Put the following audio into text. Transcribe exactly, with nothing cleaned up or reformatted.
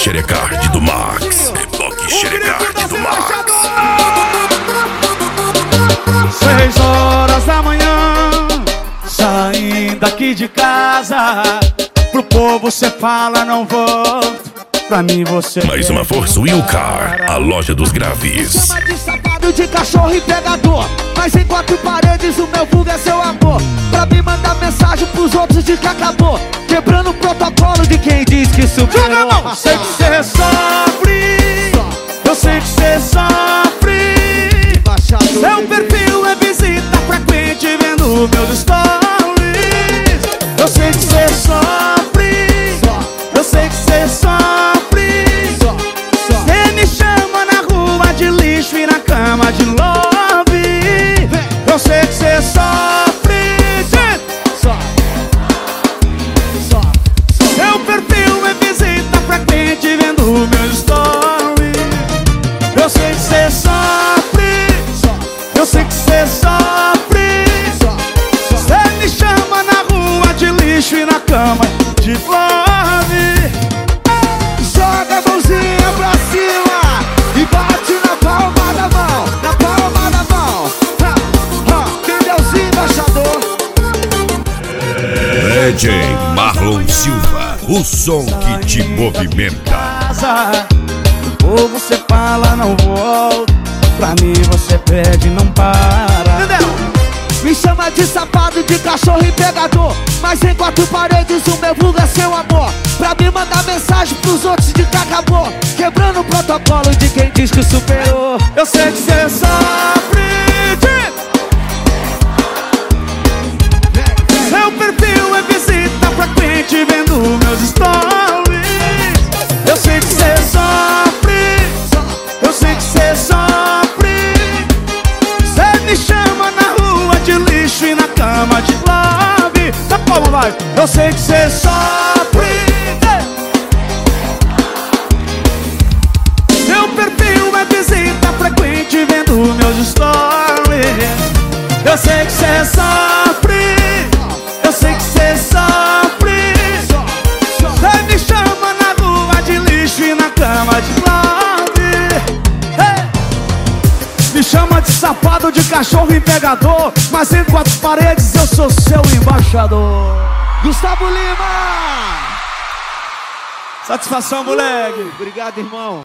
Xerecard do Max. Reboque Xerecard do Max. Seis horas da manhã, saindo aqui de casa. Pro povo cê fala não volto, pra mim você Mais uma força Wilcar, a loja dos graves. chama de safado, de cachorro e pegador, mas em quatro paredes o meu vulgo é seu amor. Pra mim mandar mensagem pros outros de que acabou, quebrando o protocolo de quem diz que superou. Eu sei que cê sofre, eu sei que cê sofre. Seu perfil é visita frequente vendo meus stories. Eu sei que cê sofre, eu sei que cê sofre. Cê me chama na rua de lixo e na cama de love. Eu sei que cê sofre. Seu perfil é visita frequente vendo meus stories. Eu sei que cê sofre, eu sei que cê sofre. Cê me chama na rua de lixo e na cama de love. Joga a mãozinha pra cima e bate na palma da mão, na palma da mão. Ha, ha. Cadê os embaixador? D J Marlon Silva, o som que te movimenta. O povo cê fala não volto, pra mim você pede não para. Entendeu? Me chama de safado, de cachorro e pegador, mas em quatro paredes o meu vulgo é seu amor. Pra mim mandar mensagem pros outros de que acabou, quebrando o protocolo de quem diz que superou. Eu sei que cê sofre. Seu perfil é visita frequente vendo meus stories. Eu sei que cê sofre, eu sei que cê sofre. Cê me chama na rua de lixo e na cama de love. Tá como vai? Eu sei que cê sofre. Seu perfil é visita frequente vendo meus stories. Eu sei que cê sofre, eu sei que cê sofre. Cê me chama na rua de lixo e na cama de love. Hey! Me chama de safado, de cachorro e pegador, mas em quatro paredes eu sou seu embaixador. Gustavo Lima. Satisfação, moleque. Obrigado, irmão.